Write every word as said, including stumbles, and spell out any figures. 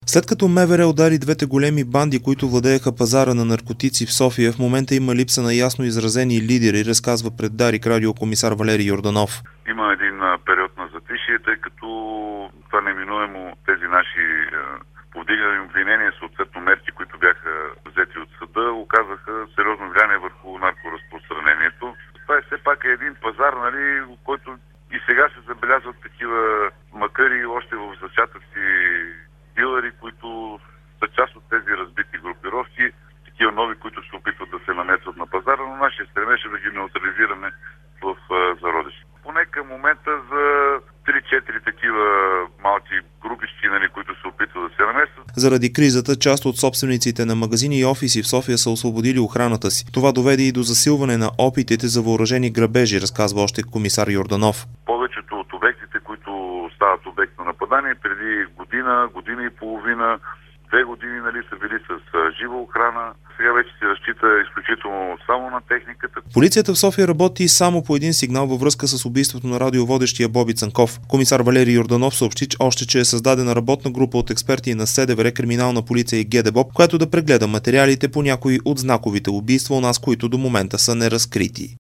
След като МВР удари двете големи банди, които владееха пазара на наркотици в София, в момента има липса на ясно изразени лидери, разказва пред Дарик радио комисар Валери Йорданов. Има един период на затишие, тъй като това неминуемо тези наши повдигани обвинения, съответно мерки, които бяха взети от съда, оказаха сериозно влияние върху наркоразпространението. Това е все пак един пазар, нали, който и сега се забелязват такива, макар и още в зачатъци, дилъри, които са част от тези разбити групировки, такива нови, които се опитват да се намесват на пазара, но нашия стремеж е да ги неутрализираме в зародиш. Поне към момента за три-четири такива малки групички, нали, които се опитват да се намесват. Заради кризата, част от собствениците на магазини и офиси в София са освободили охраната си. Това доведе и до засилване на опитите за въоръжени грабежи, разказва още комисар Йорданов. Повечето от обектите, които стават обект на нападание, преди година, година и половина, две години, нали, са били с жива охрана. Сега вече се разчита изключително само на техниката. Полицията в София работи само по един сигнал във връзка с убийството на радиоводещия Боби Цанков. Комисар Валери Йорданов съобщи още, че е създадена работна група от експерти на СДВР, криминална полиция и ГДБОП, която да прегледа материалите по някои от знаковите убийства у нас, които до момента са неразкрити.